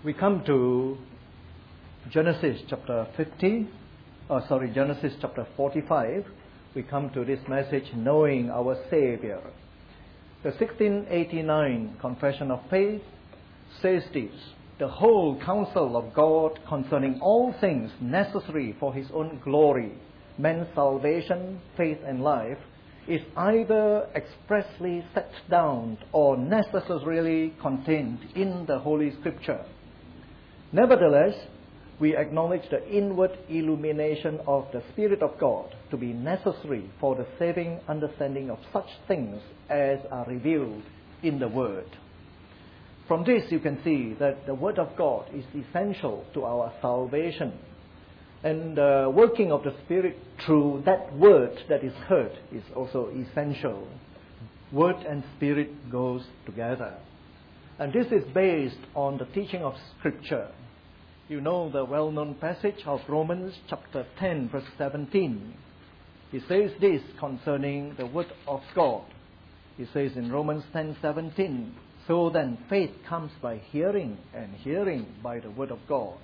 We come to Genesis chapter 45. We come to this message, Knowing Our Savior. The 1689 Confession of Faith says this: the whole counsel of God concerning all things necessary for His own glory, man's salvation, faith and life, is either expressly set down or necessarily contained in the Holy Scripture. Nevertheless, we acknowledge the inward illumination of the Spirit of God to be necessary for the saving understanding of such things as are revealed in the Word. From this you can see that the Word of God is essential to our salvation. And the working of the Spirit through that Word that is heard is also essential. Word and Spirit goes together. And this is based on the teaching of Scripture. You know the well-known passage of Romans chapter 10 verse 17. It says this concerning the Word of God. It says in Romans 10:17, so then faith comes by hearing, and hearing by the Word of God.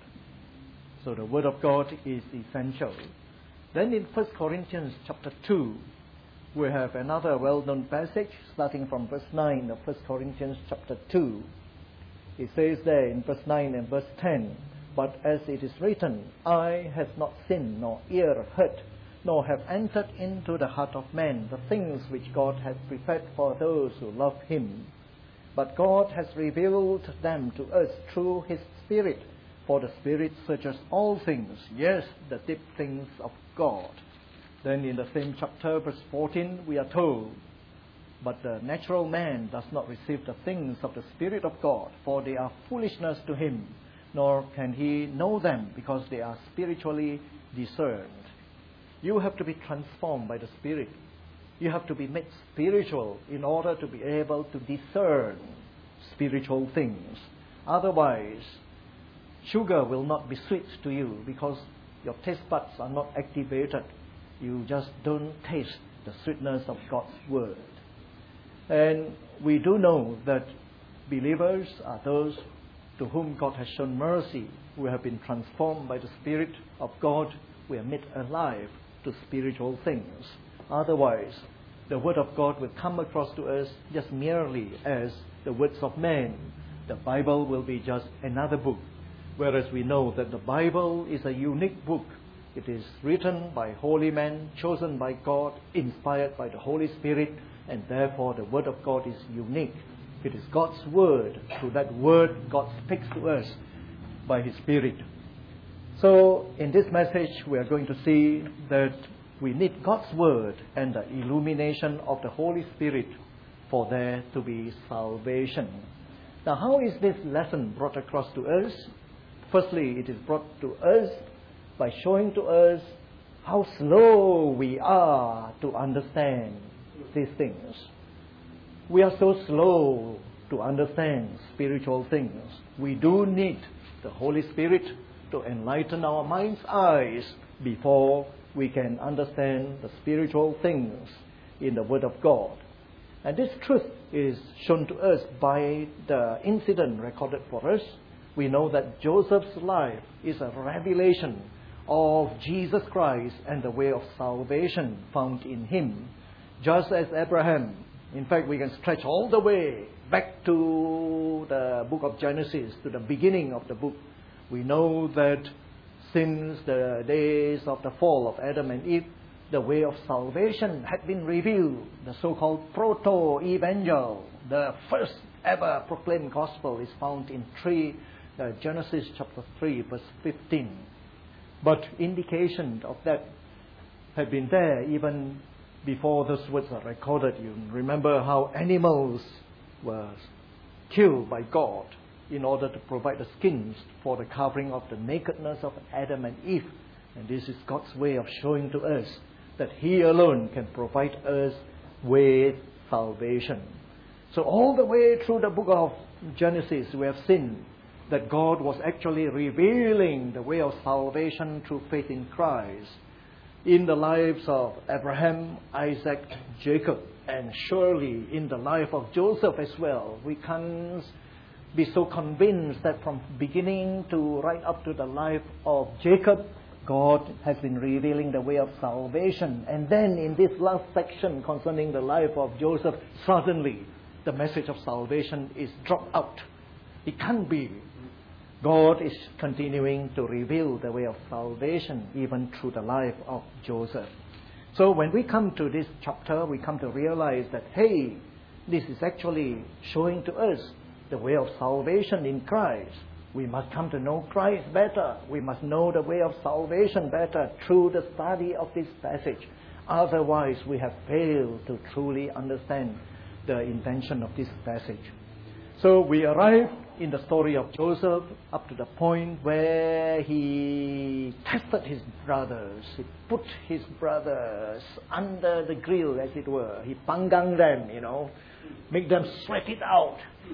So the Word of God is essential. Then in 1 Corinthians chapter 2, we have another well-known passage starting from verse 9 of 1 Corinthians chapter 2. It says there in verse 9 and verse 10, but as it is written, eye has not seen, nor ear heard, nor have entered into the heart of man the things which God has prepared for those who love Him. But God has revealed them to us through His Spirit. For the Spirit searches all things, yes, the deep things of God. Then in the same chapter, verse 14, we are told, but the natural man does not receive the things of the Spirit of God, for they are foolishness to him, nor can he know them, because they are spiritually discerned. You have to be transformed by the Spirit. You have to be made spiritual in order to be able to discern spiritual things. Otherwise, sugar will not be sweet to you because your taste buds are not activated. You just don't taste the sweetness of God's Word. And we do know that believers are those to whom God has shown mercy, who have been transformed by the Spirit of God. We are made alive to spiritual things. Otherwise, the Word of God will come across to us just merely as the words of man. The Bible will be just another book. Whereas we know that the Bible is a unique book. It is written by holy men, chosen by God, inspired by the Holy Spirit, and therefore the Word of God is unique. It is God's Word. Through that Word, God speaks to us by His Spirit. So in this message, we are going to see that we need God's Word and the illumination of the Holy Spirit for there to be salvation. Now, how is this lesson brought across to us? Firstly, it is brought to us by showing to us how slow we are to understand these things. We are so slow to understand spiritual things. We do need the Holy Spirit to enlighten our mind's eyes before we can understand the spiritual things in the Word of God. And this truth is shown to us by the incident recorded for us. We know that Joseph's life is a revelation of Jesus Christ and the way of salvation found in Him. Just as Abraham, in fact, we can stretch all the way back to the book of Genesis, to the beginning of the book. We know that since the days of the fall of Adam and Eve, the way of salvation had been revealed. The so-called proto-evangel, the first ever proclaimed gospel, is found in Genesis chapter 3, verse 15. But indication of that had been there even before those words are recorded. You remember how animals were killed by God in order to provide the skins for the covering of the nakedness of Adam and Eve. And this is God's way of showing to us that He alone can provide us with salvation. So all the way through the book of Genesis, we have seen that God was actually revealing the way of salvation through faith in Christ in the lives of Abraham, Isaac, Jacob, and surely in the life of Joseph as well. We can't be so convinced that from beginning to right up to the life of Jacob, God has been revealing the way of salvation. And then in this last section concerning the life of Joseph, suddenly the message of salvation is dropped out. It can't be. God is continuing to reveal the way of salvation even through the life of Joseph. So when we come to this chapter, we come to realize that, hey, this is actually showing to us the way of salvation in Christ. We must come to know Christ better. We must know the way of salvation better through the study of this passage. Otherwise, we have failed to truly understand the intention of this passage. So we arrive in the story of Joseph up to the point where he tested his brothers. He put his brothers under the grill, as it were. He panggang them, make them sweat it out.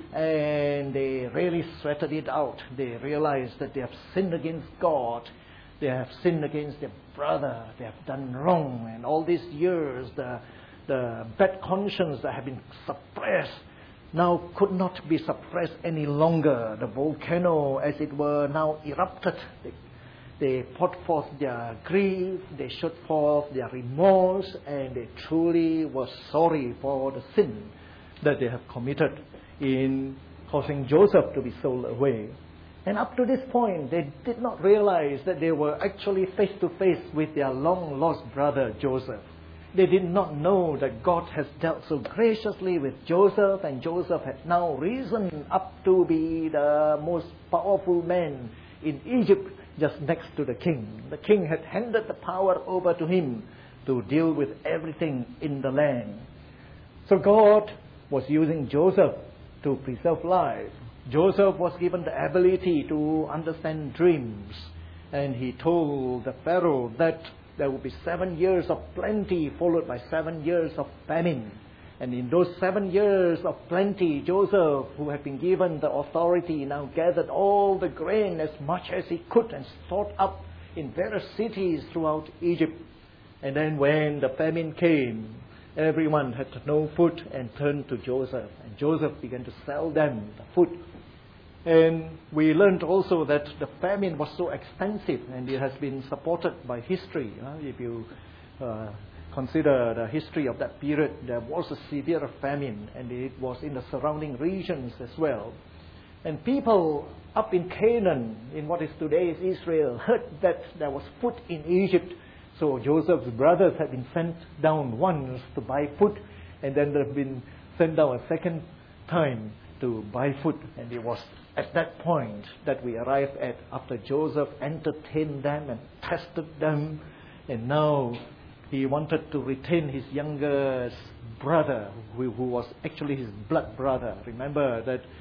And they really sweated it out. They realized that they have sinned against God. They have sinned against their brother. They have done wrong. And all these years, the bad conscience that had been suppressed now could not be suppressed any longer. The volcano, as it were, now erupted. They put forth their grief, they showed forth their remorse, and they truly were sorry for the sin that they have committed in causing Joseph to be sold away. And up to this point, they did not realize that they were actually face to face with their long lost brother Joseph. They did not know that God has dealt so graciously with Joseph, and Joseph had now risen up to be the most powerful man in Egypt, just next to the king. The king had handed the power over to him to deal with everything in the land. So God was using Joseph to preserve life. Joseph was given the ability to understand dreams, and he told the Pharaoh that there will be 7 years of plenty followed by 7 years of famine. And in those 7 years of plenty, Joseph, who had been given the authority, now gathered all the grain as much as he could and stored up in various cities throughout Egypt. And then when the famine came, everyone had no food and turned to Joseph. And Joseph began to sell them the food. And we learned also that the famine was so extensive, and it has been supported by history. If you consider the history of that period, there was a severe famine, and it was in the surrounding regions as well. And people up in Canaan, in what is today's Israel, heard that there was food in Egypt. So Joseph's brothers had been sent down once to buy food, and then they've been sent down a second time to buy food. And it was at that point that we arrived at, after Joseph entertained them and tested them, and now he wanted to retain his youngest brother, who was actually his blood brother. Remember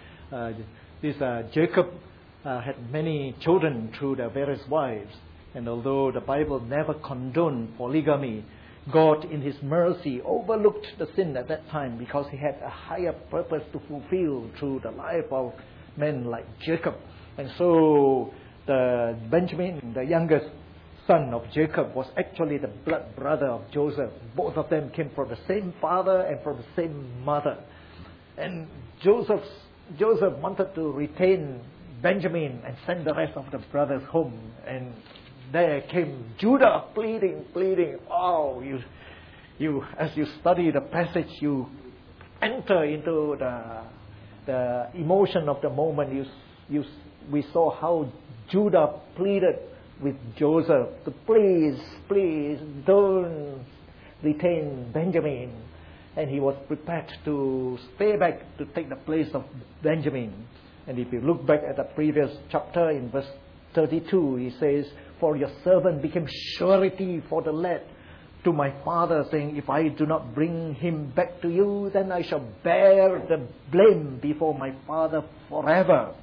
that Jacob had many children through their various wives, and although the Bible never condoned polygamy, God in His mercy overlooked the sin at that time because He had a higher purpose to fulfill through the life of men like Jacob. And so the Benjamin, the youngest son of Jacob, was actually the blood brother of Joseph. Both of them came from the same father and from the same mother. And Joseph wanted to retain Benjamin and send the rest of the brothers home. And there came Judah pleading. Oh, you as you study the passage, you enter into the emotion of the moment. We saw how Judah pleaded with Joseph to please don't retain Benjamin. And he was prepared to stay back to take the place of Benjamin. And if you look back at the previous chapter in verse 32, he says, "For your servant became surety for the lad to my father, saying, if I do not bring him back to you, then I shall bear the blame before my father forever."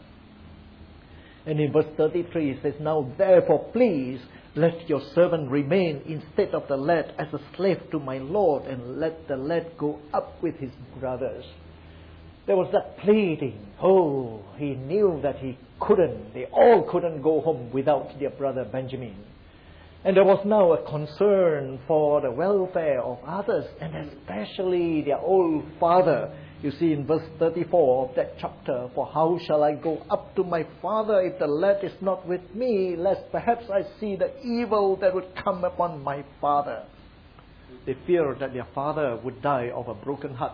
And in verse 33, he says, "Now therefore please let your servant remain instead of the lad as a slave to my Lord, and let the lad go up with his brothers." There was that pleading. Oh, he knew that they all couldn't go home without their brother Benjamin. And there was now a concern for the welfare of others, and especially their old father. You see in verse 34 of that chapter, "For how shall I go up to my father if the lad is not with me, lest perhaps I see the evil that would come upon my father." They feared that their father would die of a broken heart.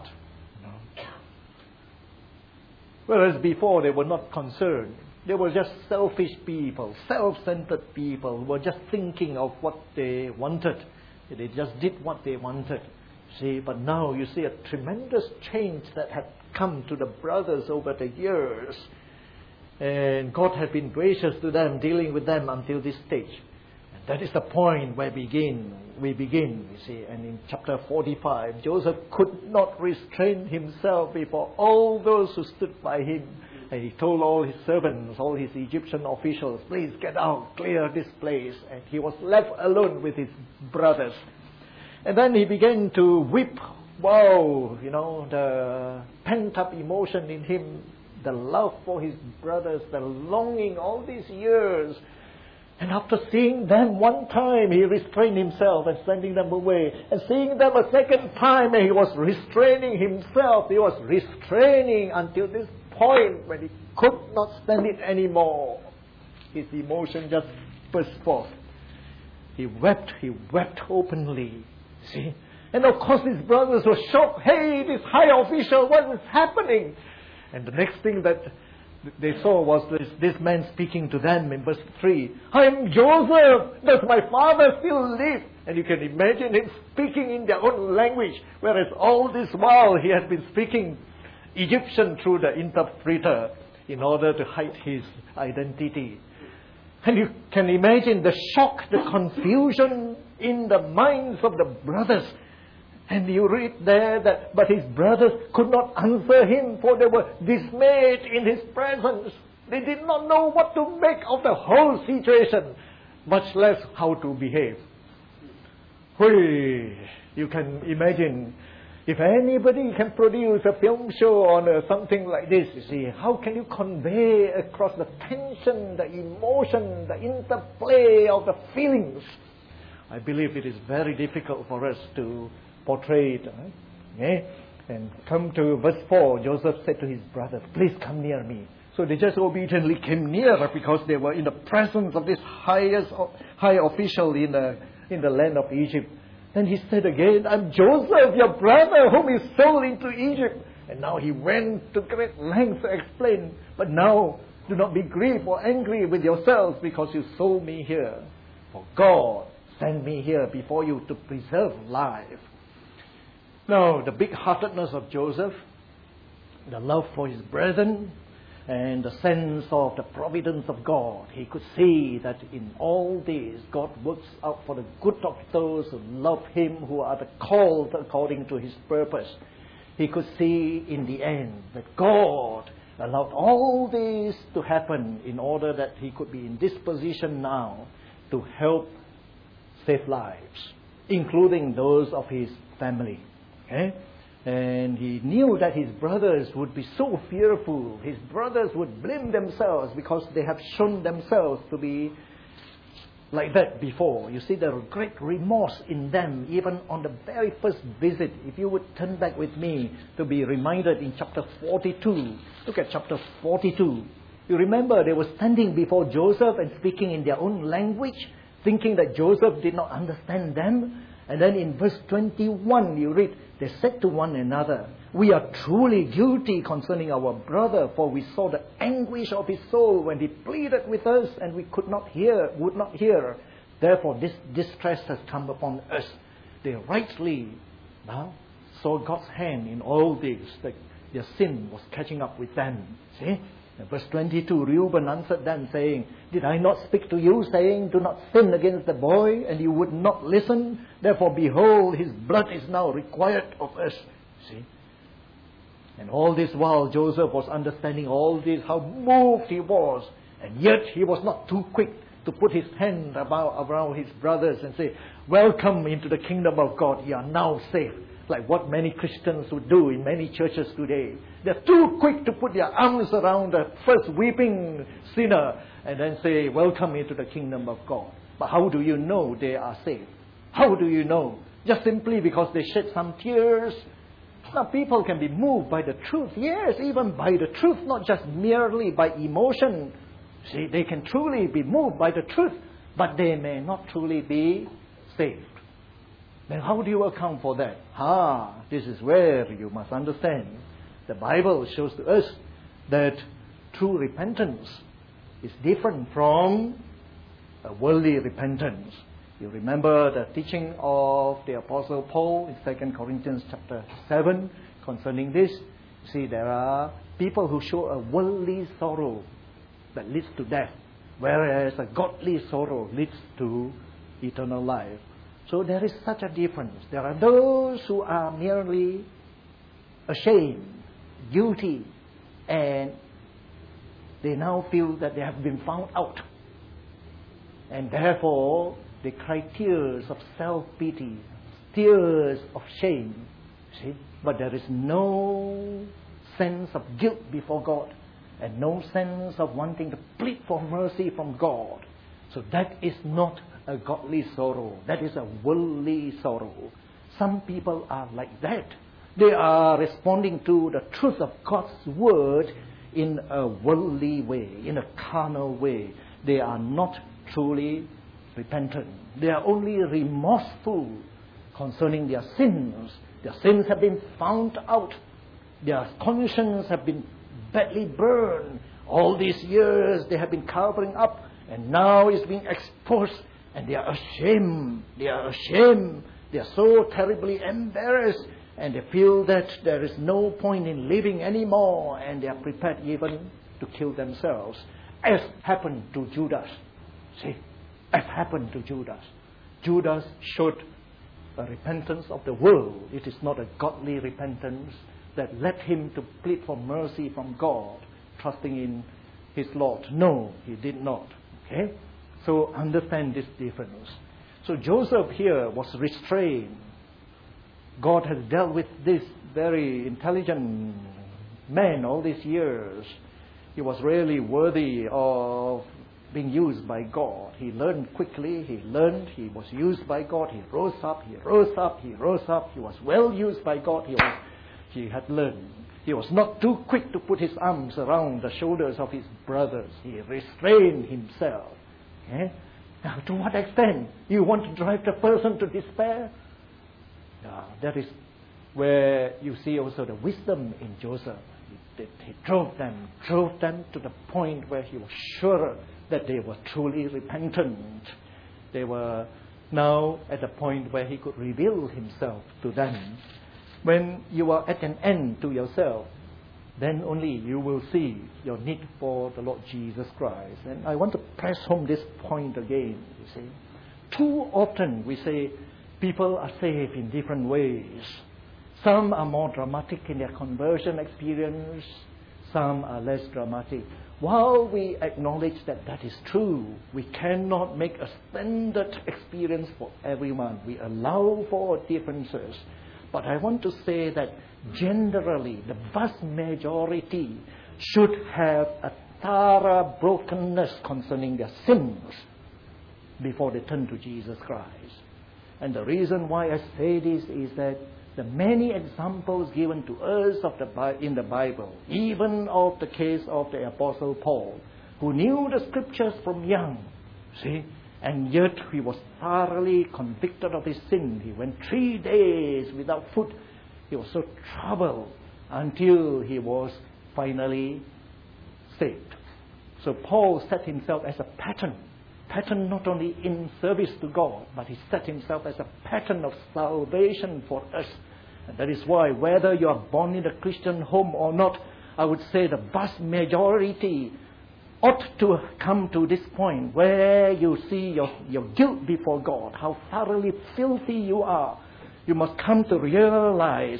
Whereas before they were not concerned. They were just selfish people, self-centered people who were just thinking of what they wanted. They just did what they wanted. See, but now you see a tremendous change that had come to the brothers over the years. And God had been gracious to them, dealing with them until this stage. And that is the point where we begin, you see. And in chapter 45, Joseph could not restrain himself before all those who stood by him. And he told all his servants, all his Egyptian officials, "Please get out, clear this place." And he was left alone with his brothers. And then he began to weep. Wow, the pent-up emotion in him, the love for his brothers, the longing all these years. And after seeing them one time, he restrained himself and sending them away. And seeing them a second time, and he was restraining himself. He was restraining until this point when he could not stand it anymore. His emotion just burst forth. He wept openly. See? And of course his brothers were shocked. "Hey, this high official, what is happening?" And the next thing that they saw was this man speaking to them in verse 3. "I am Joseph. Does my father still live?" And you can imagine him speaking in their own language, whereas all this while he had been speaking Egyptian through the interpreter in order to hide his identity. And you can imagine the shock, the confusion in the minds of the brothers. And you read there that, but his brothers could not answer him, for they were dismayed in his presence. They did not know what to make of the whole situation, much less how to behave. You can imagine, if anybody can produce a film show on something like this, you see, how can you convey across the tension, the emotion, the interplay of the feelings? I believe it is very difficult for us to portray it. Okay? And come to verse 4, Joseph said to his brothers, "Please come near me." So they just obediently came nearer because they were in the presence of this high official in the land of Egypt. Then he said again, "I'm Joseph, your brother, whom you sold into Egypt." And now he went to great lengths to explain. "But now do not be grieved or angry with yourselves because you sold me here. For God sent me here before you to preserve life." Now, the big-heartedness of Joseph, the love for his brethren, and the sense of the providence of God. He could see that in all this, God works out for the good of those who love him, who are the called according to his purpose. He could see in the end that God allowed all this to happen in order that he could be in this position now to help save lives, including those of his family. Okay? And he knew that his brothers would be so fearful. His brothers would blame themselves because they have shown themselves to be like that before. You see, there was great remorse in them, even on the very first visit. If you would turn back with me to be reminded in chapter 42. Look at chapter 42. You remember they were standing before Joseph and speaking in their own language, thinking that Joseph did not understand them. And then in verse 21, you read, they said to one another, "We are truly guilty concerning our brother, for we saw the anguish of his soul when he pleaded with us, and we would not hear. Therefore, this distress has come upon us." They rightly now saw God's hand in all this, that their sin was catching up with them. See? In verse 22, Reuben answered them, saying, "Did I not speak to you, saying, 'Do not sin against the boy,' and you would not listen? Therefore, behold, his blood is now required of us." See? And all this while, Joseph was understanding all this, how moved he was. And yet, he was not too quick to put his hand around his brothers and say, "Welcome into the kingdom of God. You are now safe." Like what many Christians would do in many churches today. They're too quick to put their arms around the first weeping sinner and then say, "Welcome into the kingdom of God." But how do you know they are saved? How do you know? Just simply because they shed some tears? Now, people can be moved by the truth. Yes, even by the truth, not just merely by emotion. See, they can truly be moved by the truth, but they may not truly be saved. Then how do you account for that? This is where you must understand. The Bible shows to us that true repentance is different from a worldly repentance. You remember the teaching of the Apostle Paul in 2 Corinthians chapter 7 concerning this. See, there are people who show a worldly sorrow that leads to death, whereas a godly sorrow leads to eternal life. So there is such a difference. There are those who are merely ashamed, guilty, and they now feel that they have been found out. And therefore, they cry tears of self-pity, tears of shame. See? But there is no sense of guilt before God, and no sense of wanting to plead for mercy from God. So that is not a godly sorrow. That is a worldly sorrow. Some people are like that. They are responding to the truth of God's word in a worldly way, in a carnal way. They are not truly repentant. They are only remorseful concerning their sins. Their sins have been found out. Their conscience have been badly burned. All these years they have been covering up, and now it's being exposed, and they are ashamed. They are ashamed. They are so terribly embarrassed, and they feel that there is no point in living anymore, and they are prepared even to kill themselves, as happened to Judas. See, as happened to Judas. Judas showed a repentance of the world. It is not a godly repentance that led him to plead for mercy from God, trusting in his Lord. No, he did not. Okay? So understand this difference. So Joseph here was restrained. God has dealt with this very intelligent man all these years. He was really worthy of being used by God. He learned quickly. He was used by God. He rose up. He was well used by God. He had learned. He was not too quick to put his arms around the shoulders of his brothers. He restrained himself. Okay? Now, to what extent? You want to drive the person to despair? That is where you see also the wisdom in Joseph. He drove them to the point where he was sure that they were truly repentant. They were now at the point where he could reveal himself to them. When you are at an end to yourself, then only you will see your need for the Lord Jesus Christ. And I want to press home this point again, you see. Too often we say people are saved in different ways. Some are more dramatic in their conversion experience. Some are less dramatic. While we acknowledge that that is true, we cannot make a standard experience for everyone. We allow for differences. But I want to say that generally, the vast majority should have a thorough brokenness concerning their sins before they turn to Jesus Christ. And the reason why I say this is that the many examples given to us in the Bible, even of the case of the Apostle Paul, who knew the scriptures from young, see, and yet he was thoroughly convicted of his sin. He went 3 days without food. He was so troubled until he was finally saved. So Paul set himself as a pattern not only in service to God, but he set himself as a pattern of salvation for us. And that is why, whether you are born in a Christian home or not, I would say the vast majority ought to come to this point where you see your guilt before God, how thoroughly filthy you are. You must come to realize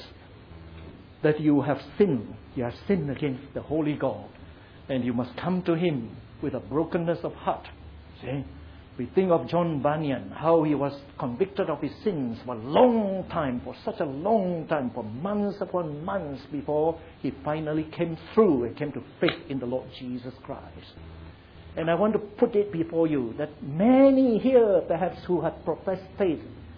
that you have sinned. You have sinned against the holy God. And you must come to Him with a brokenness of heart. See? We think of John Bunyan, how he was convicted of his sins for a long time, for such a long time, for months upon months before he finally came through and came to faith in the Lord Jesus Christ. And I want to put it before you that many here, perhaps, who have professed faith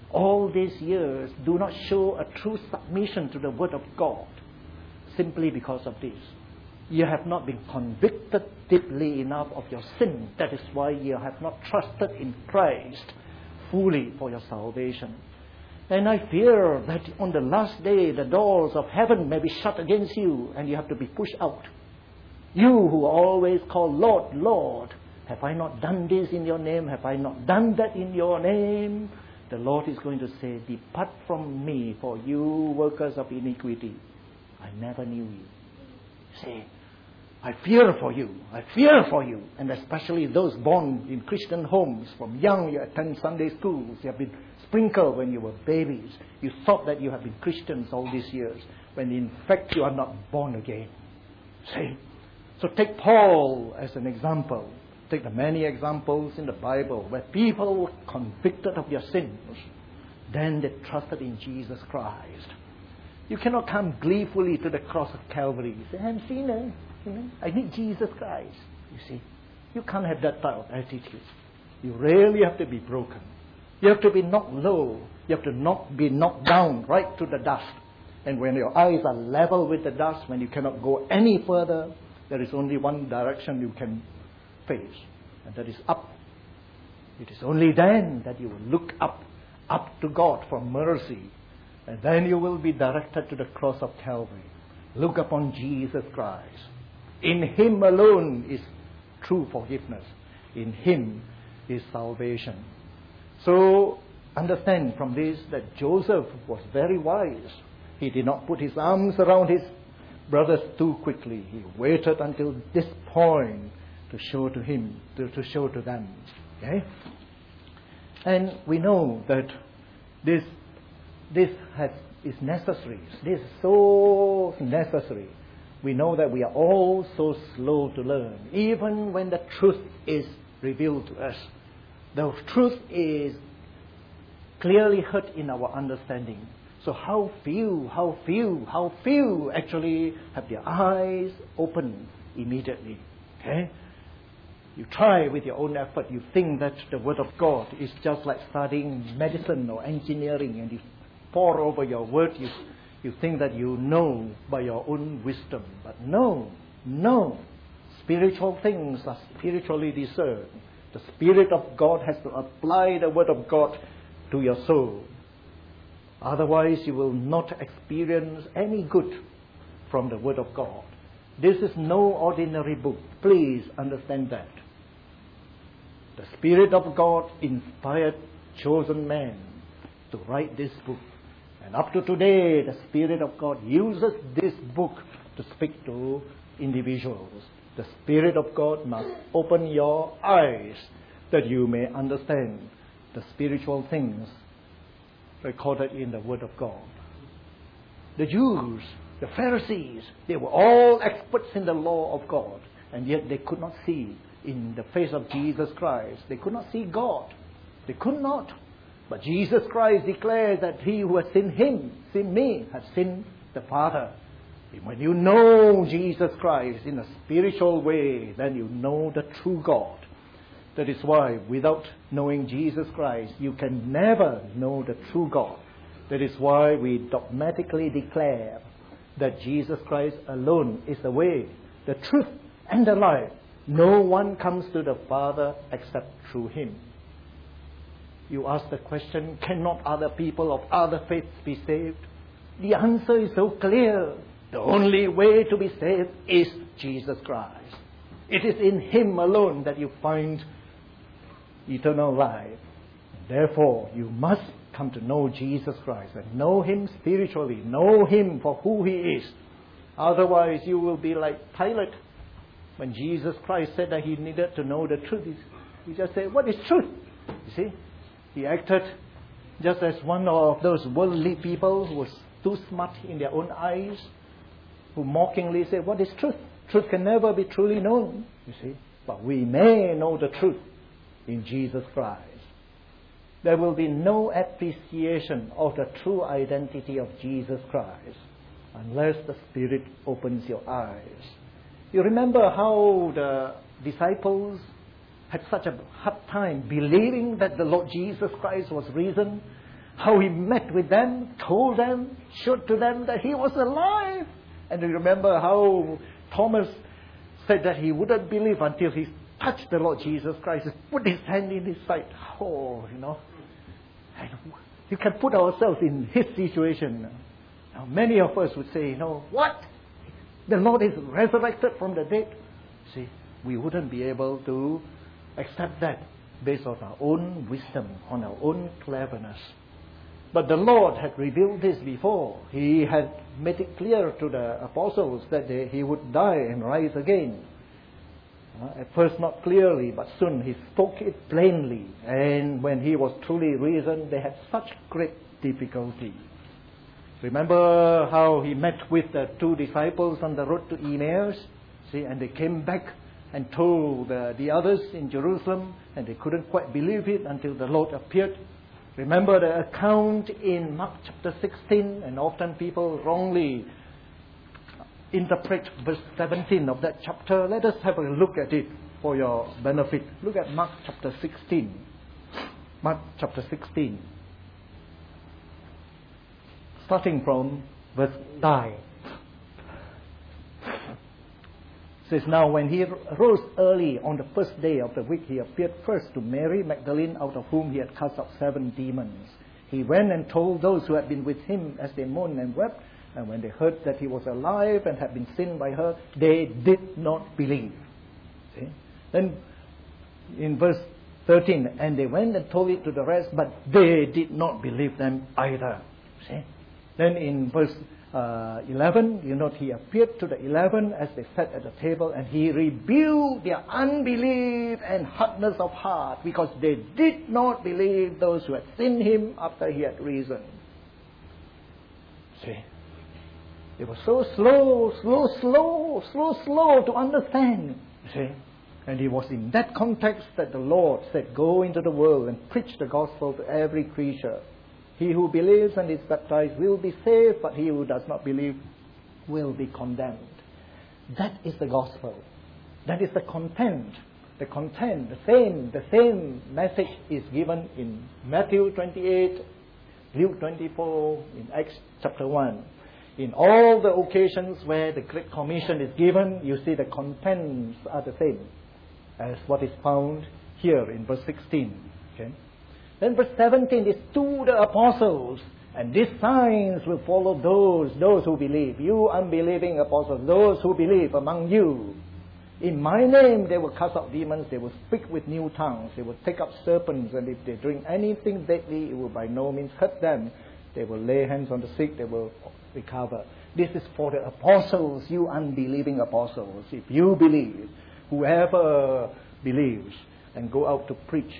all these years do not show a true submission to the Word of God simply because of this. You have not been convicted deeply enough of your sin. That is why you have not trusted in Christ fully for your salvation. And I fear that on the last day, the doors of heaven may be shut against you and you have to be pushed out. You who always call, Lord, Lord, have I not done this in your name? Have I not done that in your name? The Lord is going to say, depart from me, for you workers of iniquity. I never knew you. See, I fear for you. I fear for you. And especially those born in Christian homes. From young, you attend Sunday schools. You have been sprinkled when you were babies. You thought that you have been Christians all these years, when in fact you are not born again. See? So take Paul as an example. Take the many examples in the Bible where people were convicted of their sins. Then they trusted in Jesus Christ. You cannot come gleefully to the cross of Calvary. You say, I'm a sinner. I need Jesus Christ. You see, you can't have that type of attitude. You really have to be broken. You have to be knocked low. You have to be knocked down right to the dust. And when your eyes are level with the dust, when you cannot go any further, there is only one direction you can face, and that is up. It is only then that you will look up to God for mercy, and then you will be directed to the cross of Calvary. Look upon Jesus Christ. In Him alone is true forgiveness. In Him is salvation. So understand from this that Joseph was very wise. He did not put his arms around his brothers too quickly. He waited until this point to show to him, to show to them. Okay? And we know that this is necessary. This is so necessary. We know that we are all so slow to learn. Even when the truth is revealed to us, the truth is clearly heard in our understanding. So how few actually have their eyes open immediately. Okay? You try with your own effort. You think that the Word of God is just like studying medicine or engineering, and you pore over your Word. You think that you know by your own wisdom. But no. Spiritual things are spiritually discerned. The Spirit of God has to apply the Word of God to your soul. Otherwise, you will not experience any good from the Word of God. This is no ordinary book. Please understand that. The Spirit of God inspired chosen men to write this book. And up to today, the Spirit of God uses this book to speak to individuals. The Spirit of God must open your eyes that you may understand the spiritual things recorded in the Word of God. The Jews, the Pharisees, they were all experts in the law of God, and yet they could not see in the face of Jesus Christ. They could not see God. They could not. But Jesus Christ declares that he who has seen him, seen me, has seen the Father. And when you know Jesus Christ in a spiritual way, then you know the true God. That is why without knowing Jesus Christ, you can never know the true God. That is why we dogmatically declare that Jesus Christ alone is the way, the truth, and the life. No one comes to the Father except through Him. You ask the question, cannot other people of other faiths be saved? The answer is so clear. The only way to be saved is Jesus Christ. It is in Him alone that you find eternal life. Therefore, you must come to know Jesus Christ and know Him spiritually. Know Him for who He is. Otherwise, you will be like Pilate. When Jesus Christ said that He needed to know the truth, He just said, what is truth? You see? He acted just as one of those worldly people who was too smart in their own eyes, who mockingly said, what is truth? Truth can never be truly known, you see. But we may know the truth in Jesus Christ. There will be no appreciation of the true identity of Jesus Christ unless the Spirit opens your eyes. You remember how the disciples had such a hard time believing that the Lord Jesus Christ was risen? how he met with them, told them, showed to them that he was alive. And you remember how Thomas said that he wouldn't believe until he touched the Lord Jesus Christ and put his hand in his side. Oh, and you can put ourselves in his situation. Now, many of us would say, what? The Lord is resurrected from the dead. See, we wouldn't be able to accept that based on our own wisdom, on our own cleverness. But the Lord had revealed this before. He had made it clear to the apostles that he would die and rise again. At first not clearly, but soon he spoke it plainly. And when he was truly risen, they had such great difficulty. Remember how he met with the 2 disciples on the road to Emmaus? See, and they came back and told the others in Jerusalem, and they couldn't quite believe it until the Lord appeared. Remember the account in Mark chapter 16, and often people wrongly interpret verse 17 of that chapter. Let us have a look at it for your benefit. Look at Mark chapter 16. Mark chapter 16. Starting from verse 9. It says, now when he rose early on the first day of the week, he appeared first to Mary Magdalene, out of whom he had cast out 7 demons. He went and told those who had been with him as they mourned and wept. And when they heard that he was alive and had been seen by her, they did not believe. See? Then in verse 13, and they went and told it to the rest, but they did not believe them either. See? Then in verse 11, he appeared to the 11 as they sat at the table, and he rebuked their unbelief and hardness of heart, because they did not believe those who had seen him after he had risen. See? They were so slow to understand. See? And it was in that context that the Lord said, go into the world and preach the gospel to every creature. He who believes and is baptized will be saved, but he who does not believe will be condemned. That is the gospel. That is the content. The same message is given in Matthew 28, Luke 24, in Acts chapter 1. In all the occasions where the Great Commission is given, you see the contents are the same as what is found here in verse 16. Okay? Then verse 17 is to the apostles, and these signs will follow those who believe. You unbelieving apostles, those who believe among you. In my name they will cast out demons, they will speak with new tongues, they will take up serpents, and if they drink anything deadly, it will by no means hurt them. They will lay hands on the sick, they will recover. This is for the apostles, you unbelieving apostles. If you believe, whoever believes and go out to preach,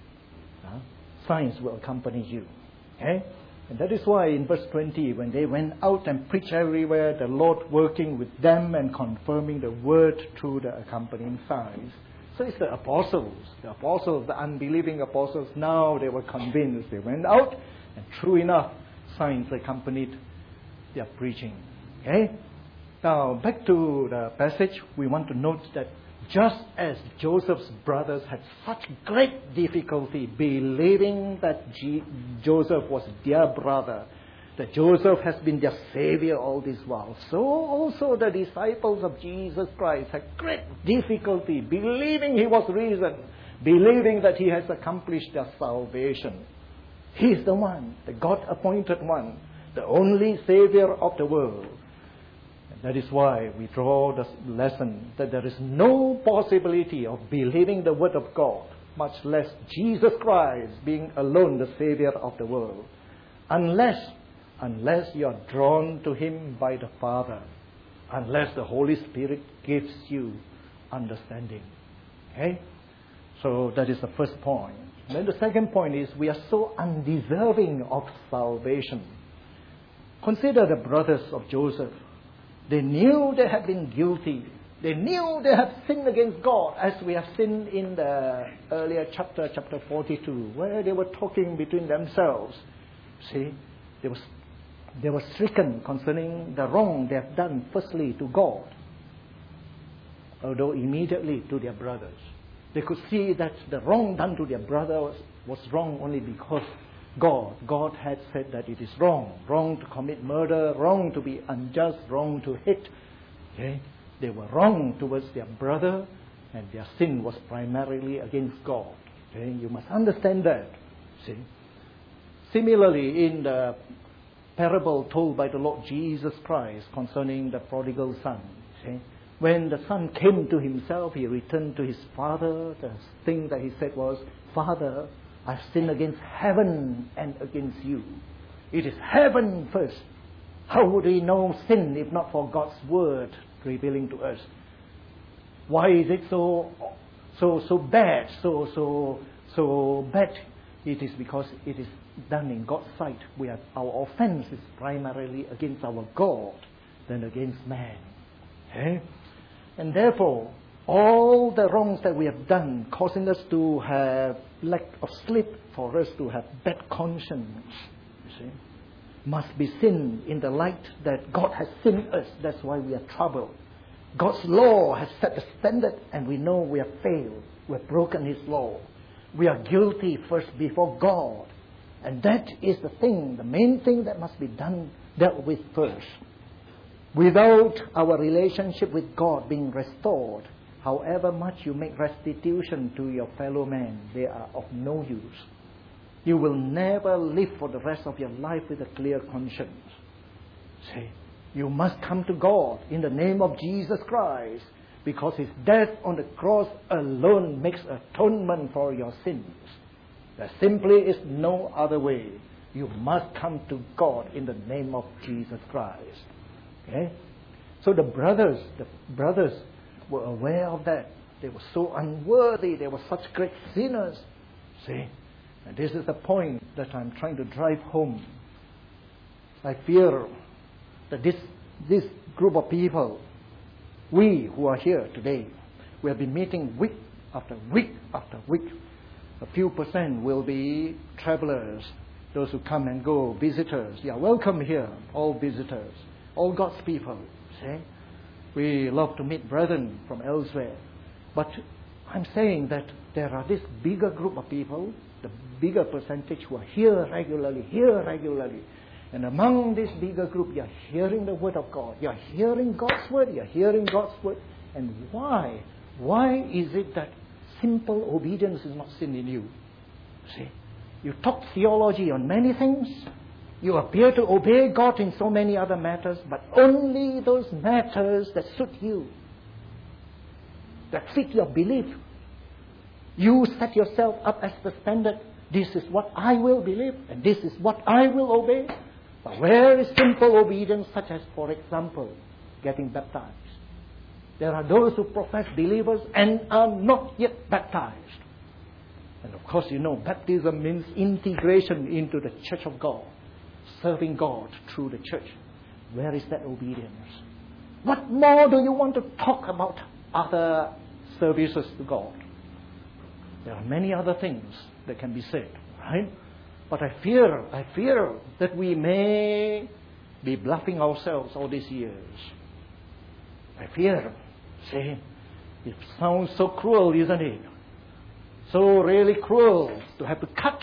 signs will accompany you. Okay? And that is why in verse 20, when they went out and preached everywhere, the Lord working with them and confirming the word through the accompanying signs. So it's the apostles, the unbelieving apostles. Now they were convinced. They went out, and true enough, signs accompanied their preaching. Okay? Now, back to the passage, we want to note that just as Joseph's brothers had such great difficulty believing that Joseph was their brother, that Joseph has been their savior all this while, so also the disciples of Jesus Christ had great difficulty believing he was risen, believing that he has accomplished their salvation. He is the one, the God-appointed one, the only savior of the world. That is why we draw the lesson that there is no possibility of believing the word of God, much less Jesus Christ being alone the Savior of the world, unless you are drawn to Him by the Father, unless the Holy Spirit gives you understanding. Okay? So that is the first point. And then the second point is we are so undeserving of salvation. Consider the brothers of Joseph. They knew they had been guilty. They knew they had sinned against God, as we have seen in the earlier chapter 42, where they were talking between themselves. See, they were stricken concerning the wrong they have done, firstly to God, although immediately to their brothers. They could see that the wrong done to their brother was wrong only because God. God had said that it is wrong. Wrong to commit murder, wrong to be unjust, wrong to hate. Okay? They were wrong towards their brother, and their sin was primarily against God. Okay? You must understand that. See? Similarly, in the parable told by the Lord Jesus Christ concerning the prodigal son, see? When the son came to himself, he returned to his father. The thing that he said was, "Father, I've sinned against heaven and against you." It is heaven first. How would we know sin if not for God's word revealing to us? Why is it so bad, so bad? It is because it is done in God's sight. Our offense is primarily against our God than against man. Okay? And therefore, all the wrongs that we have done, causing us to have lack of sleep, for us to have bad conscience, you see, must be seen in the light that God has seen us. That's why we are troubled. God's law has set a standard, and we know we have failed. We have broken His law. We are guilty first before God. And that is the main thing that must be dealt with first. Without our relationship with God being restored, however much you make restitution to your fellow man, they are of no use. You will never live for the rest of your life with a clear conscience. See, you must come to God in the name of Jesus Christ, because His death on the cross alone makes atonement for your sins. There simply is no other way. You must come to God in the name of Jesus Christ. Okay? So the brothers were aware of that. They were so unworthy. They were such great sinners. See? And this is the point that I'm trying to drive home. I fear that this group of people, we who are here today, we have been meeting week after week after week. A few percent will be travelers, those who come and go, visitors. You are welcome here, all visitors, all God's people. See? We love to meet brethren from elsewhere. But I'm saying that there are this bigger group of people, the bigger percentage who are here regularly. And among this bigger group, you're hearing the word of God. You're hearing God's word. And why? Why is it that simple obedience is not seen in you? See? You talk theology on many things. You appear to obey God in so many other matters, but only those matters that suit you, that fit your belief. You set yourself up as the standard. This is what I will believe, and this is what I will obey. But where is simple obedience, such as, for example, getting baptized? There are those who profess believers and are not yet baptized. And of course, you know, baptism means integration into the church of God, serving God through the church. Where is that obedience? What more do you want to talk about other services to God? There are many other things that can be said, right? But I fear that we may be bluffing ourselves all these years. I fear. See, it sounds so cruel, isn't it? So really cruel to have to cut.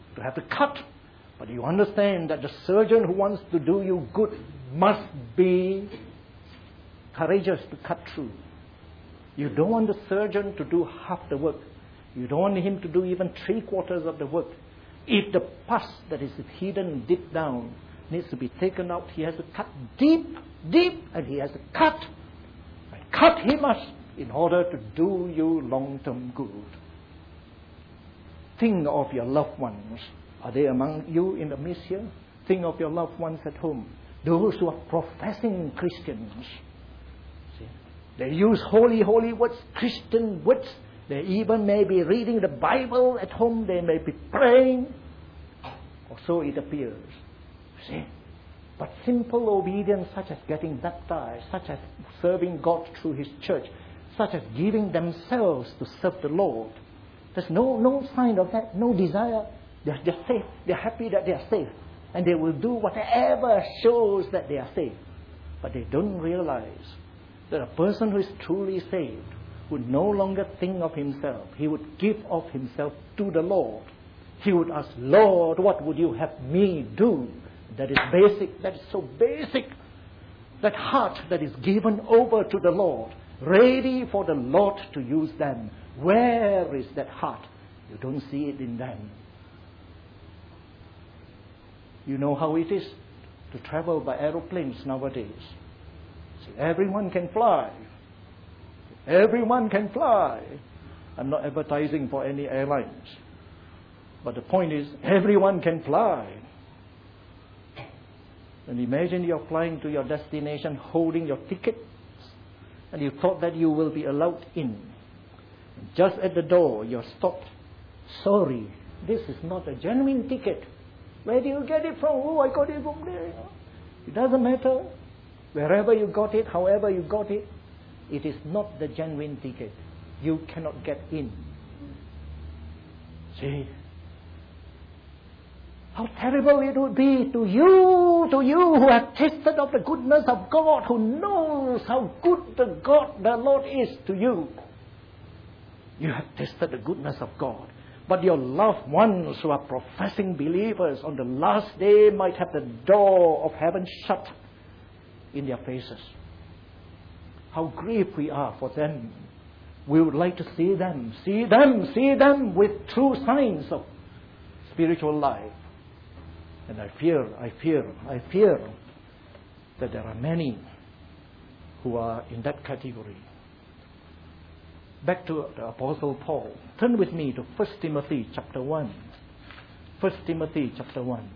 But you understand that the surgeon who wants to do you good must be courageous to cut through. You don't want the surgeon to do half the work. You don't want him to do even 3/4 of the work. If the pus that is hidden deep down needs to be taken out, he has to cut deep, and he has to cut. And cut he must in order to do you long-term good. Think of your loved ones. Are they among you in the midst here? Think of your loved ones at home. Those who are professing Christians. See? They use holy words, Christian words. They even may be reading the Bible at home. They may be praying. Or so it appears. See? But simple obedience, such as getting baptized, such as serving God through His church, such as giving themselves to serve the Lord, there's no sign of that, no desire. They're safe. They're happy that they are safe. And they will do whatever shows that they are safe. But they don't realize that a person who is truly saved would no longer think of himself. He would give of himself to the Lord. He would ask, Lord, what would you have me do? That is basic. That is so basic. That heart that is given over to the Lord, ready for the Lord to use them. Where is that heart? You don't see it in them. You know how it is to travel by aeroplanes nowadays. See, everyone can fly. Everyone can fly. I'm not advertising for any airlines. But the point is, everyone can fly. And imagine you're flying to your destination holding your tickets, and you thought that you will be allowed in. Just at the door, you're stopped. Sorry, this is not a genuine ticket. Where do you get it from? Oh, I got it from there. It doesn't matter. Wherever you got it, however you got it, it is not the genuine ticket. You cannot get in. See? How terrible it would be to you who have tasted of the goodness of God, who knows how good the Lord is to you. You have tasted the goodness of God. But your loved ones who are professing believers on the last day might have the door of heaven shut in their faces. How grieved we are for them. We would like to see them with true signs of spiritual life. And I fear that there are many who are in that category. Back to the Apostle Paul. Turn with me to 1 Timothy chapter 1. 1 Timothy chapter 1.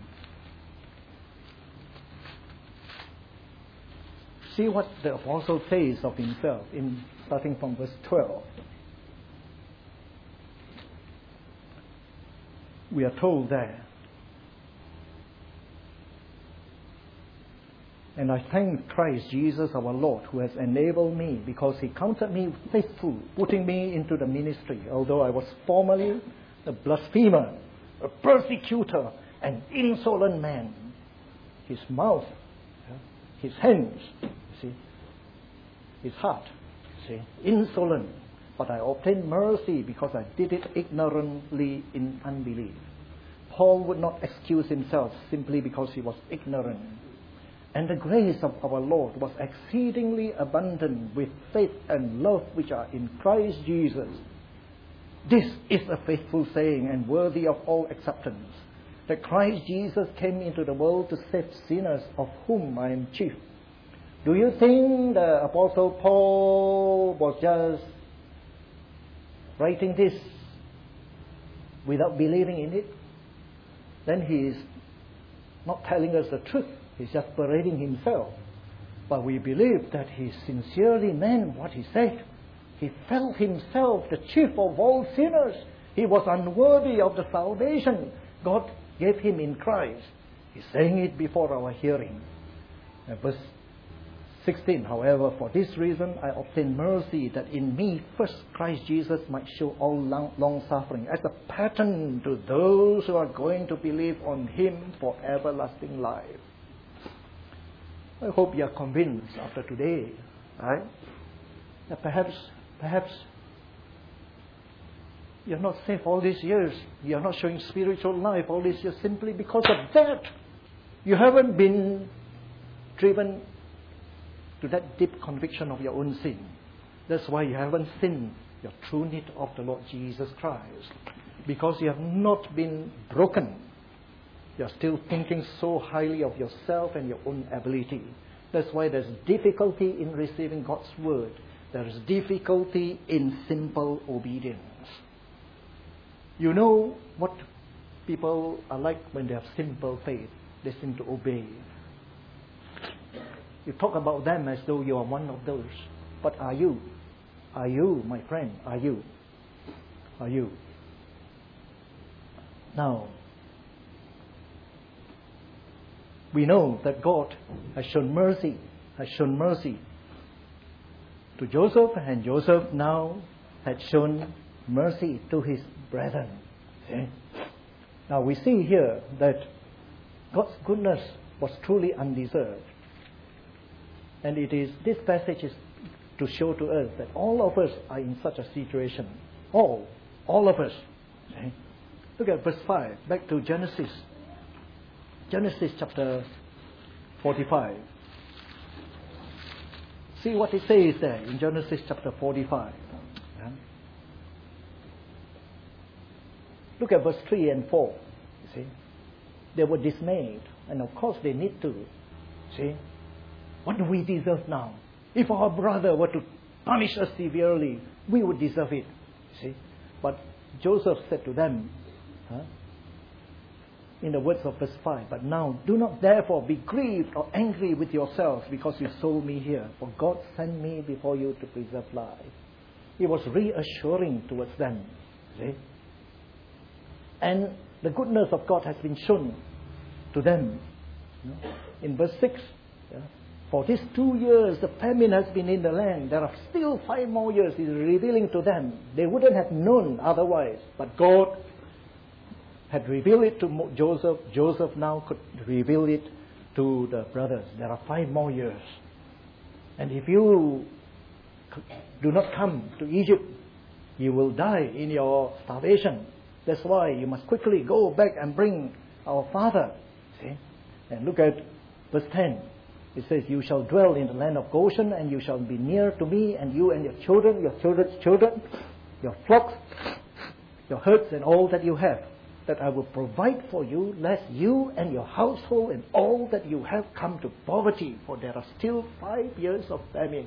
See what the Apostle says of himself, starting from verse 12. We are told there, and I thank Christ Jesus our Lord, who has enabled me, because He counted me faithful, putting me into the ministry, although I was formerly a blasphemer, a persecutor, an insolent man. His mouth, his hands, see, his heart, see, insolent. But I obtained mercy because I did it ignorantly in unbelief. Paul would not excuse himself simply because he was ignorant. And the grace of our Lord was exceedingly abundant with faith and love which are in Christ Jesus. This is a faithful saying and worthy of all acceptance, that Christ Jesus came into the world to save sinners, of whom I am chief. Do you think the Apostle Paul was just writing this without believing in it? Then he is not telling us the truth. He's just parading himself. But we believe that he sincerely meant what he said. He felt himself the chief of all sinners. He was unworthy of the salvation God gave him in Christ. He's saying it before our hearing. Verse 16, however, for this reason I obtained mercy, that in me first Christ Jesus might show all long suffering as a pattern to those who are going to believe on Him for everlasting life. I hope you are convinced after today, right? That perhaps you're not safe all these years. You're not showing spiritual life all these years simply because of that. You haven't been driven to that deep conviction of your own sin. That's why you haven't seen your true need of the Lord Jesus Christ. Because you have not been broken. You're still thinking so highly of yourself and your own ability. That's why there's difficulty in receiving God's word. There's difficulty in simple obedience. You know what people are like when they have simple faith. They seem to obey. You talk about them as though you are one of those. But are you? Are you, my friend? Are you? Are you? Now, we know that God has shown mercy to Joseph, and Joseph now had shown mercy to his brethren. Okay? Now we see here that God's goodness was truly undeserved. And this passage is to show to us that all of us are in such a situation. All of us. Okay? Look at verse 5. Back to Genesis. Genesis chapter 45. See what it says there in Genesis chapter 45. Yeah. Look at verse 3 and 4. You see, they were dismayed, and of course they need to. See, what do we deserve now? If our brother were to punish us severely, we would deserve it. See, but Joseph said to them, in the words of verse 5, but now do not therefore be grieved or angry with yourselves because you sold me here, for God sent me before you to preserve life. He was reassuring towards them. See? And the goodness of God has been shown to them. In verse 6, for these 2 years the famine has been in the land. There are still 5 more years. He's revealing to them. They wouldn't have known otherwise, but God had revealed it to Joseph. Joseph now could reveal it to the brothers. There are 5 more years. And if you do not come to Egypt, you will die in your starvation. That's why you must quickly go back and bring our father. See? And look at verse 10. It says, you shall dwell in the land of Goshen, and you shall be near to me, and you and your children's children, your flocks, your herds, and all that you have, that I will provide for you, lest you and your household and all that you have come to poverty, for there are still 5 years of famine.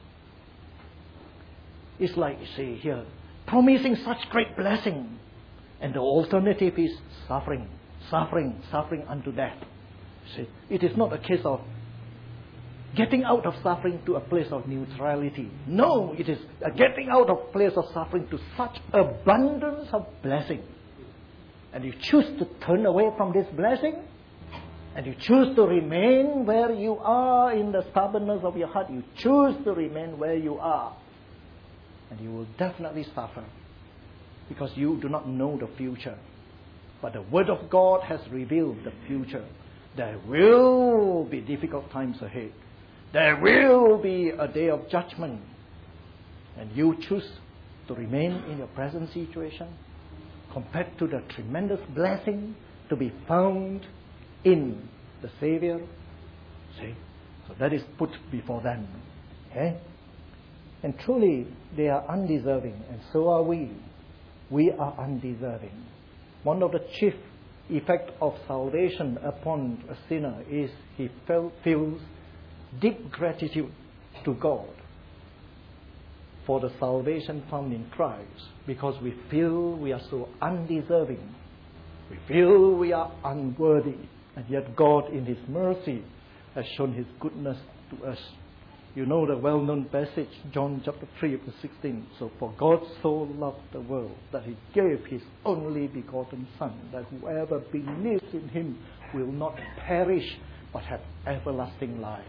It's like, you see here, promising such great blessing, and the alternative is suffering unto death. See, it is not a case of getting out of suffering to a place of neutrality. No, it is a getting out of place of suffering to such abundance of blessing. And you choose to turn away from this blessing, and you choose to remain where you are in the stubbornness of your heart. You choose to remain where you are, and you will definitely suffer, because you do not know the future. But the Word of God has revealed the future. There will be difficult times ahead. There will be a day of judgment. And you choose to remain in your present situation compared to the tremendous blessing to be found in the Savior. See? So that is put before them. Okay? And truly, they are undeserving, and so are we. We are undeserving. One of the chief effects of salvation upon a sinner is he feels deep gratitude to God for the salvation found in Christ, because we feel we are so undeserving. We feel we are unworthy, and yet God in His mercy has shown His goodness to us. You know the well-known passage, John chapter 3, verse 16. So, for God so loved the world that He gave His only begotten Son, that whoever believes in Him will not perish but have everlasting life.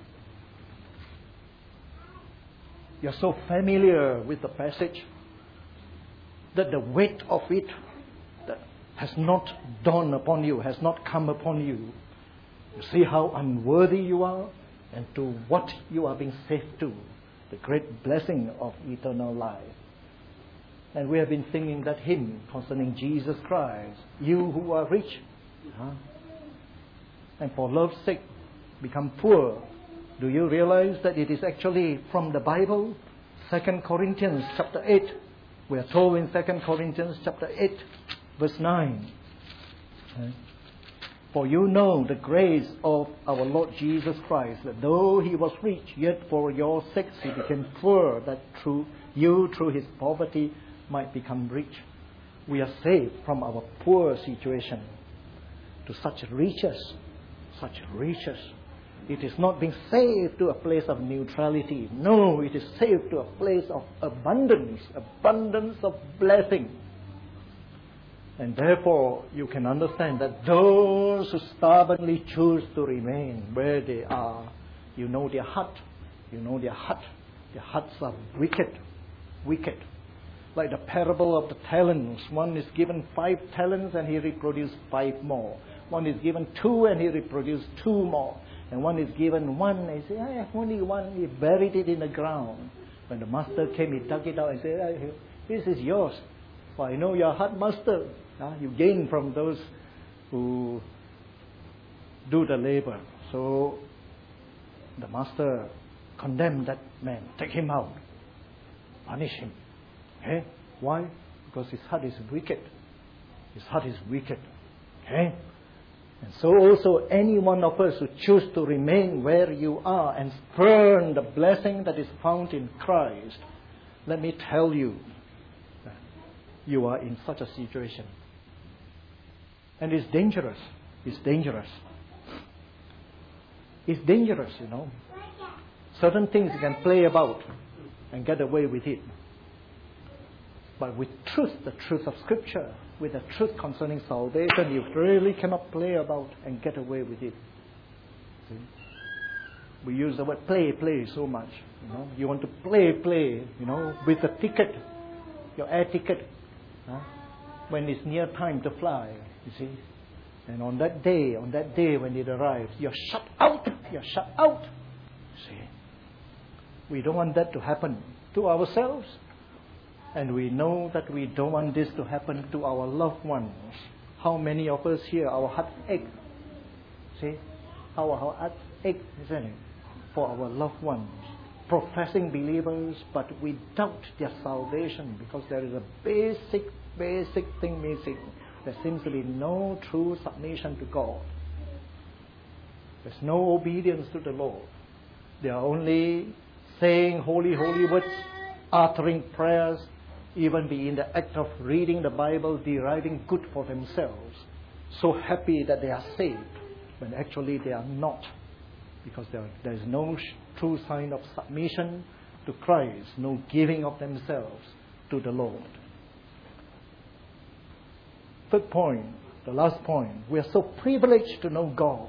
You're so familiar with the passage that the weight of it that has not dawned upon you, has not come upon you. You see how unworthy you are, and to what you are being saved to, the great blessing of eternal life. And we have been singing that hymn concerning Jesus Christ. You who are rich, and for love's sake become poor. Do you realize that it is actually from the Bible? 2 Corinthians chapter 8. We are told in 2 Corinthians chapter 8, verse 9. For you know the grace of our Lord Jesus Christ, that though He was rich, yet for your sakes He became poor, that through His poverty might become rich. We are saved from our poor situation to such riches, such riches. It is not being saved to a place of neutrality. No, it is saved to a place of abundance of blessing. And therefore, you can understand that those who stubbornly choose to remain where they are, you know their heart. Their hearts are wicked. Like the parable of the talents. One is given 5 talents and he reproduced 5 more. One is given 2 and he reproduced 2 more. And one is given 1 and he said, I have only 1. He buried it in the ground. When the master came, he dug it out and said, this is yours. For I know your heart, master. You gain from those who do the labor. So the master condemned that man. Take him out. Punish him. Okay? Why? Because his heart is wicked. His heart is wicked. Okay? And so also any one of us who choose to remain where you are and spurn the blessing that is found in Christ, let me tell you, you are in such a situation. And it's dangerous. It's dangerous. It's dangerous, you know. Certain things you can play about and get away with it. But with truth, the truth of Scripture, with the truth concerning salvation, you really cannot play about and get away with it. See? We use the word play so much. You know, you want to play, you know, with the ticket, your air ticket, when it's near time to fly, you see. And on that day when it arrives, you're shut out. You're shut out. See, we don't want that to happen to ourselves. And we know that we don't want this to happen to our loved ones. How many of us here, our hearts ache? See? How our hearts ache, isn't it? For our loved ones. Professing believers, but we doubt their salvation because there is a basic thing missing. There seems to be no true submission to God. There's no obedience to the Lord. They are only saying holy words, uttering prayers, even be in the act of reading the Bible, deriving good for themselves. So happy that they are saved, when actually they are not. Because there is no true sign of submission to Christ, no giving of themselves to the Lord. Third point, the last point, we are so privileged to know God.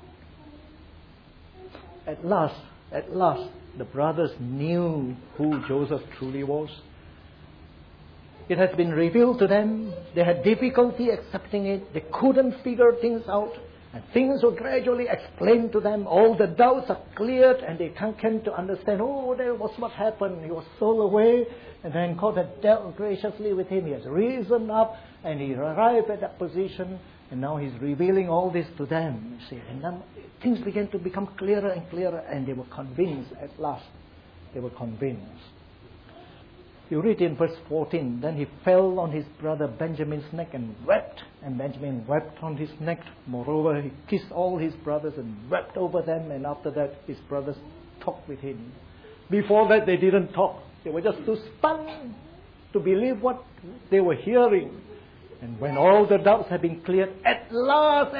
At last, the brothers knew who Joseph truly was. It has been revealed to them. They had difficulty accepting it. They couldn't figure things out. And things were gradually explained to them. All the doubts are cleared and they came to understand, oh, that was what happened. He was sold away and then God had dealt graciously with him. He has risen up and he arrived at that position and now he's revealing all this to them. You see, and then things began to become clearer and clearer and they were convinced at last. They were convinced. You read in verse 14, then he fell on his brother Benjamin's neck and wept. And Benjamin wept on his neck. Moreover, he kissed all his brothers and wept over them. And after that, his brothers talked with him. Before that, they didn't talk. They were just too stunned to believe what they were hearing. And when all the doubts had been cleared, at last,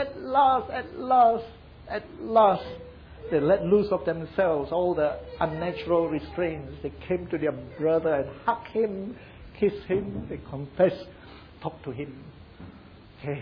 they let loose of themselves all the unnatural restraints. They came to their brother and hugged him, kissed him, they confessed, talked to him. Okay.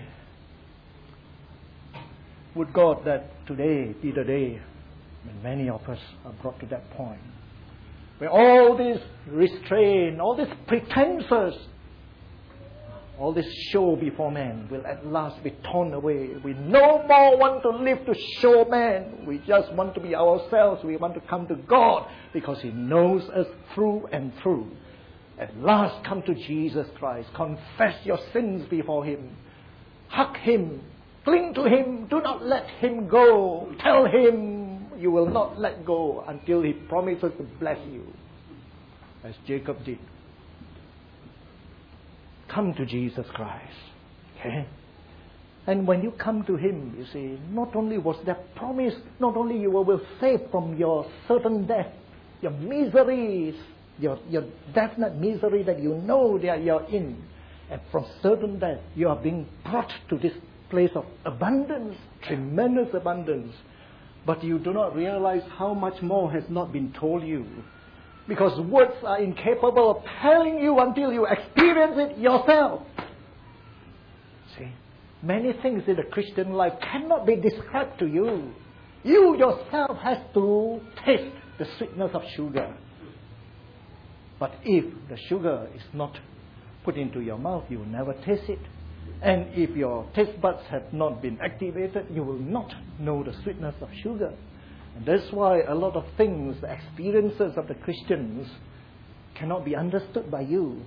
Would God that today be the day when many of us are brought to that point, where all this restraint, all these pretenses, all this show before man will at last be torn away. We no more want to live to show man. We just want to be ourselves. We want to come to God because He knows us through and through. At last come to Jesus Christ. Confess your sins before Him. Hug Him. Cling to Him. Do not let Him go. Tell Him you will not let go until He promises to bless you, as Jacob did. Come to Jesus Christ. Okay? And when you come to Him, you see, not only was that promise, not only you will save from your certain death, your miseries, your definite misery that you know that you're in, and from certain death, you are being brought to this place of abundance, tremendous abundance. But you do not realize how much more has not been told you. Because words are incapable of telling you until you experience it yourself. See, many things in the Christian life cannot be described to you. You yourself have to taste the sweetness of sugar. But if the sugar is not put into your mouth, you will never taste it. And if your taste buds have not been activated, you will not know the sweetness of sugar. And that's why a lot of things, the experiences of the Christians, cannot be understood by you.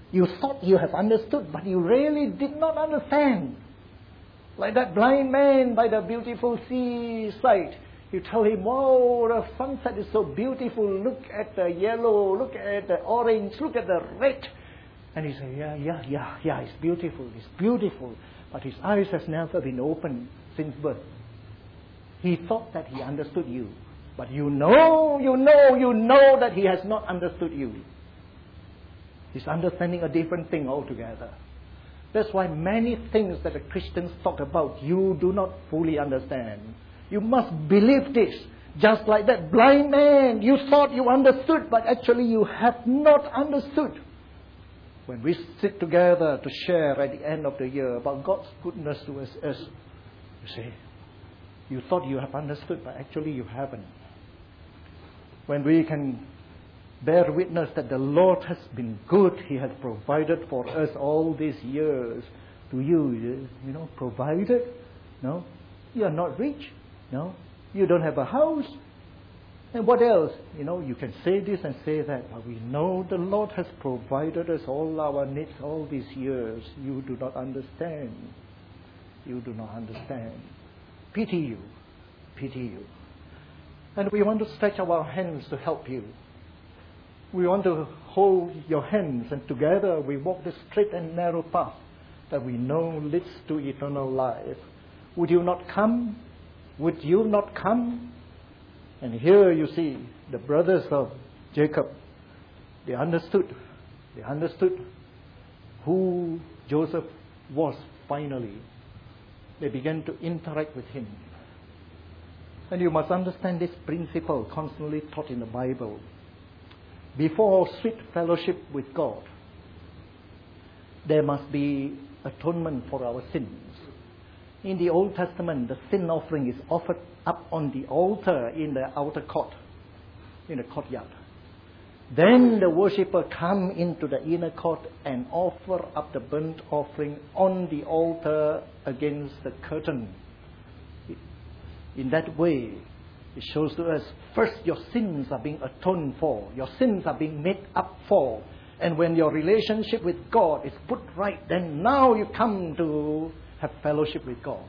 You thought you have understood, but you really did not understand. Like that blind man by the beautiful seaside. You tell him, wow, the sunset is so beautiful. Look at the yellow, look at the orange, look at the red. And he says, yeah, it's beautiful. But his eyes has never been opened since birth. He thought that he understood you. But you know that he has not understood you. He's understanding a different thing altogether. That's why many things that the Christians talk about, you do not fully understand. You must believe this. Just like that blind man, you thought you understood, but actually you have not understood. When we sit together to share at the end of the year about God's goodness to us, you say, you thought you have understood, but actually you haven't. When we can bear witness that the Lord has been good, He has provided for us all these years. To you, provided? No? You are not rich. No? You don't have a house. And what else? You can say this and say that, but we know the Lord has provided us all our needs all these years. You do not understand. You do not understand. Pity you. And we want to stretch our hands to help you. We want to hold your hands, and together we walk the straight and narrow path that we know leads to eternal life. Would you not come? Would you not come? And here you see the brothers of Jacob. They understood who Joseph was finally. They began to interact with him. And you must understand this principle constantly taught in the Bible. Before sweet fellowship with God, there must be atonement for our sins. In the Old Testament, the sin offering is offered up on the altar in the outer court, in the courtyard. Then the worshipper come into the inner court and offer up the burnt offering on the altar against the curtain. In that way, it shows to us, first your sins are being atoned for. Your sins are being made up for. And when your relationship with God is put right, then now you come to have fellowship with God.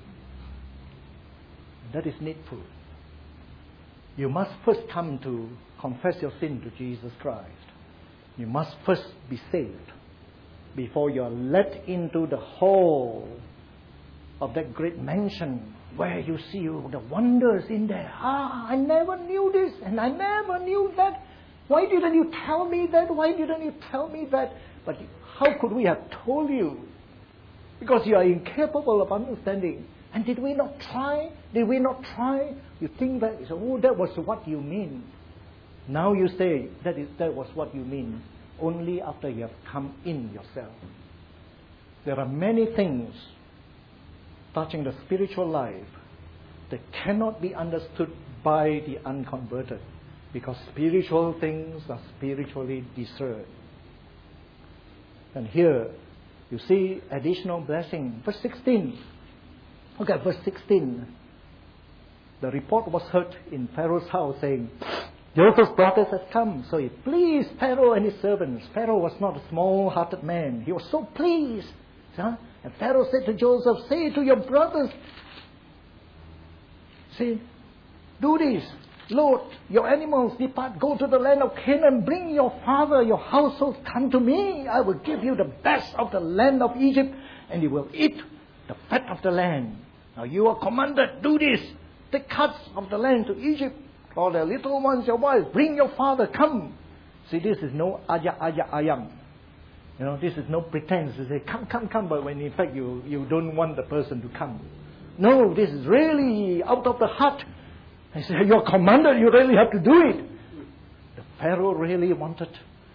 That is needful. You must first come to confess your sin to Jesus Christ. You must first be saved before you are let into the hall of that great mansion where you see the wonders in there. I never knew this and I never knew that. Why didn't you tell me that? Why didn't you tell me that? But how could we have told you? Because you are incapable of understanding. And did we not try? Did we not try? You think that, that was what you mean. Now you say that was what you mean. Only after you have come in yourself. There are many things touching the spiritual life that cannot be understood by the unconverted, because spiritual things are spiritually discerned. And here you see additional blessing. Verse 16. Look at verse 16. The report was heard in Pharaoh's house saying, Joseph's brothers have come. So it pleased Pharaoh and his servants. Pharaoh was not a small-hearted man. He was so pleased. And Pharaoh said to Joseph, say to your brothers, say, do this. Load your animals, depart, go to the land of Canaan, bring your father, your household, come to me. I will give you the best of the land of Egypt, and you will eat the fat of the land. Now you are commanded, do this. Take cuts of the land to Egypt. All the little ones, your wives, bring your father, come. See, this is no ayam. This is no pretense to say, come, but when in fact you don't want the person to come. No, this is really out of the heart. I say, you're commanded, you really have to do it. The Pharaoh really wanted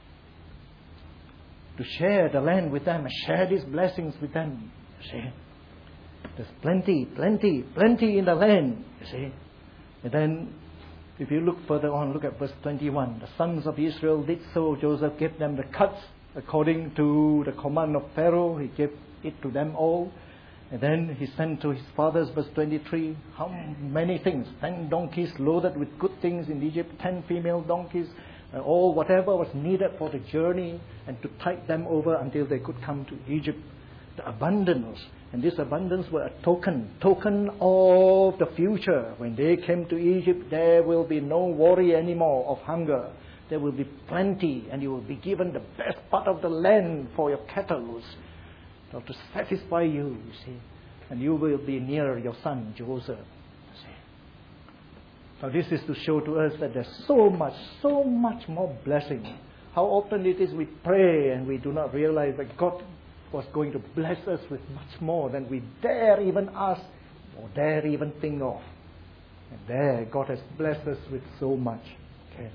to share the land with them, share these blessings with them. You see, there's plenty in the land. You see, and then if you look further on, look at verse 21. The sons of Israel did so. Joseph gave them the cuts according to the command of Pharaoh. He gave it to them all. And then he sent to his fathers, verse 23, how many things? 10 donkeys loaded with good things in Egypt, 10 female donkeys, and all whatever was needed for the journey, and to tide them over until they could come to Egypt. The abundance, and this abundance were a token of the future. When they came to Egypt, there will be no worry anymore of hunger. There will be plenty, and you will be given the best part of the land for your cattle, so to satisfy you, you see. And you will be near your son Joseph. You see. So this is to show to us that there's so much more blessing. How often it is we pray and we do not realize that God was going to bless us with much more than we dare even ask or dare even think of. And there, God has blessed us with so much. Okay.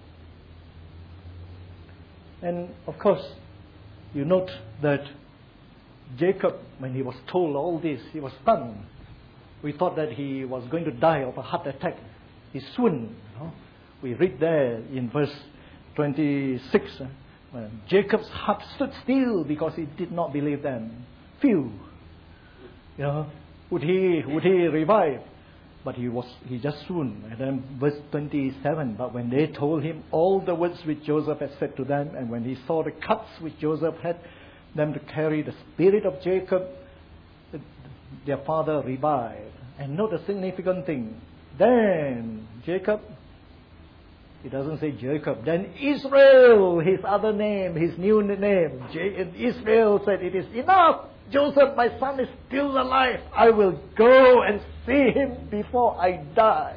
And of course, you note that Jacob, when he was told all this, he was stunned. We thought that he was going to die of a heart attack. He swooned. We read there in verse 26, Jacob's heart stood still because he did not believe them. Phew. Would he revive? But he just swooned. And then verse 27, but when they told him all the words which Joseph had said to them, and when he saw the cuts which Joseph had them to carry, the spirit of Jacob, their father, revived. And note a significant thing. Then Jacob, it doesn't say Jacob. Then Israel, his other name, his new name. Israel said, it is enough. Joseph, my son, is still alive. I will go and see him before I die.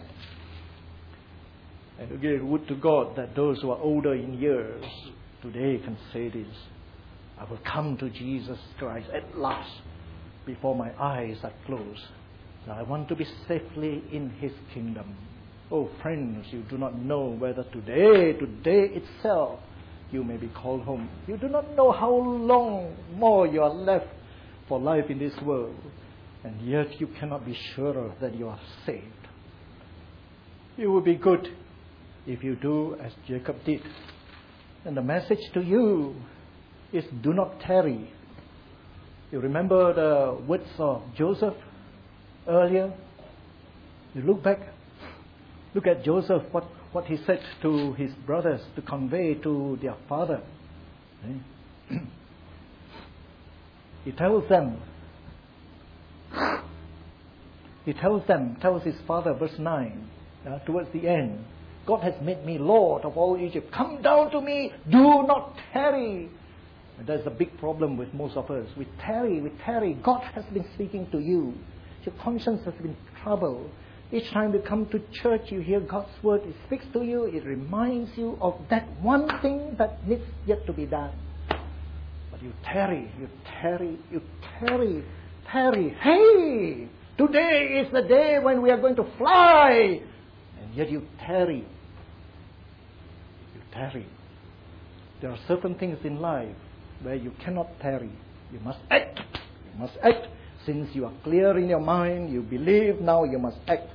And again, would to God that those who are older in years today can say this. I will come to Jesus Christ at last before my eyes are closed. I want to be safely in His kingdom. Oh friends, you do not know whether today itself, you may be called home. You do not know how long more you are left for life in this world. And yet you cannot be sure that you are saved. It would be good if you do as Jacob did. And the message to you is do not tarry. You remember the words of Joseph earlier? You look back. Look at Joseph, what he said to his brothers to convey to their father. He tells his father, verse 9, towards the end, God has made me Lord of all Egypt. Come down to me, do not tarry. And that's a big problem with most of us. We tarry. God has been speaking to you. Your conscience has been troubled. Each time you come to church, you hear God's word, it speaks to you, it reminds you of that one thing that needs yet to be done. But you tarry. Hey! Today is the day when we are going to fly. And yet you tarry. There are certain things in life where you cannot tarry. You must act. Since you are clear in your mind, you believe, now you must act.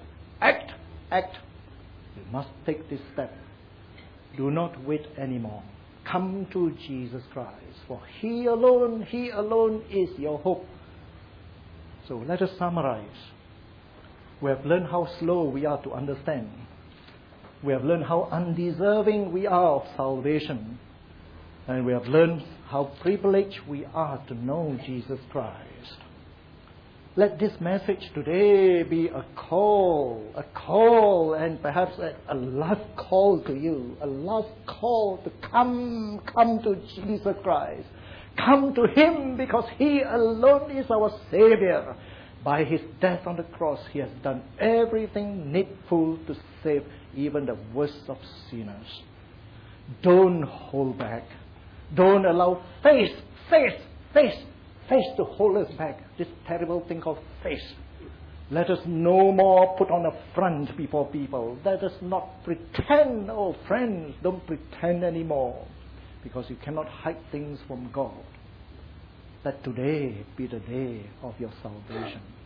You must take this step. Do not wait anymore. Come to Jesus Christ, for He alone is your hope. So let us summarize. We have learned how slow we are to understand. We have learned how undeserving we are of salvation. And we have learned how privileged we are to know Jesus Christ. Let this message today be a call, and perhaps a last call to you, a last call to come to Jesus Christ. Come to Him because He alone is our Savior. By His death on the cross, He has done everything needful to save even the worst of sinners. Don't hold back. Don't allow face to hold us back. This terrible thing called face. Let us no more put on a front before people. Let us not pretend. Oh friends, don't pretend anymore. Because you cannot hide things from God. Let today be the day of your salvation.